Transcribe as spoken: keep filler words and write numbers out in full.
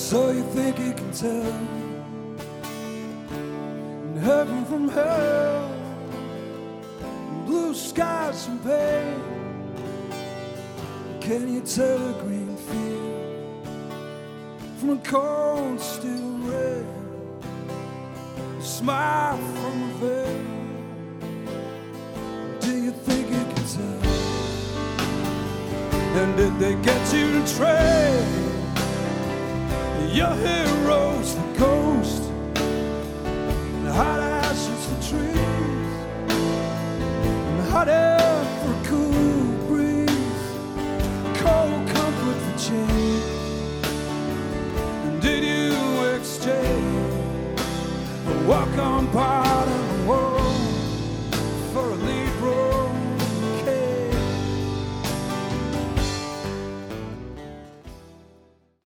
So you think you can tell heaven from hell, blue skies from pain? Can you tell a green field from a cold steel rain? A smile from a veil. Do you think you can tell? And did they get you to trade your heroes for ghosts, and hot ashes for trees, and hot air for a cool breeze, cold comfort for change? And did you exchange a walk-on par